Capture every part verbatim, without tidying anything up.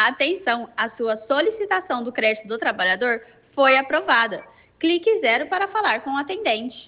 Atenção, a sua solicitação do crédito do trabalhador foi aprovada. Clique zero para falar com o atendente.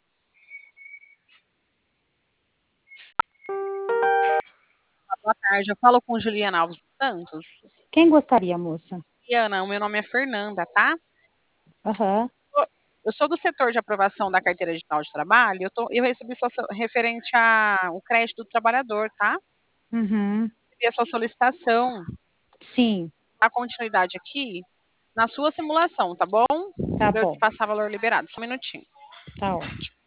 Boa tarde, eu falo com Juliana Alves dos Santos. Quem gostaria, moça? Juliana, o meu nome é Fernanda, tá? Aham. Eu sou do setor de aprovação da carteira digital de trabalho. Eu, tô, eu recebi sua so- referente ao crédito do trabalhador, tá? Uhum. Recebi a sua solicitação. Sim, A continuidade aqui na sua simulação, tá bom? tá Para eu te bom. passar valor liberado. Só um minutinho. Tá ótimo.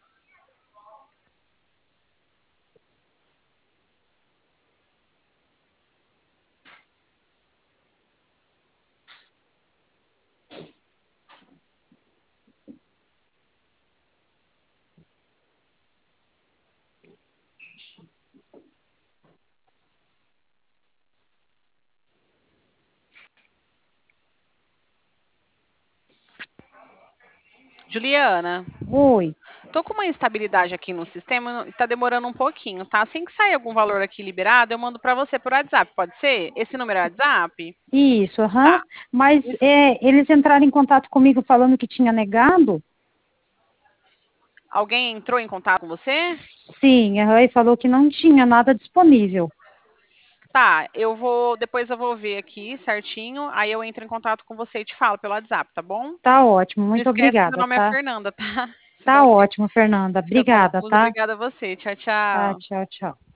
Juliana, Oi. tô com uma instabilidade aqui no sistema e tá demorando um pouquinho, tá? Assim que sair algum valor aqui liberado, eu mando para você por WhatsApp, pode ser? Esse número é WhatsApp? Isso, aham. Tá. Mas Isso- é, eles entraram em contato comigo falando que tinha negado? Alguém entrou em contato com você? Sim, aham, e falou que não tinha nada disponível. Tá, eu vou, depois eu vou ver aqui certinho, aí eu entro em contato com você e te falo pelo WhatsApp, tá bom? Tá ótimo, Não muito esquece que meu obrigada, nome é tá? Fernanda, tá? Você vai Tá ouvir. ótimo, Fernanda. Tá bom, Obrigada, muito tá? obrigada a você. Tchau, Tá, tchau. tchau, tchau.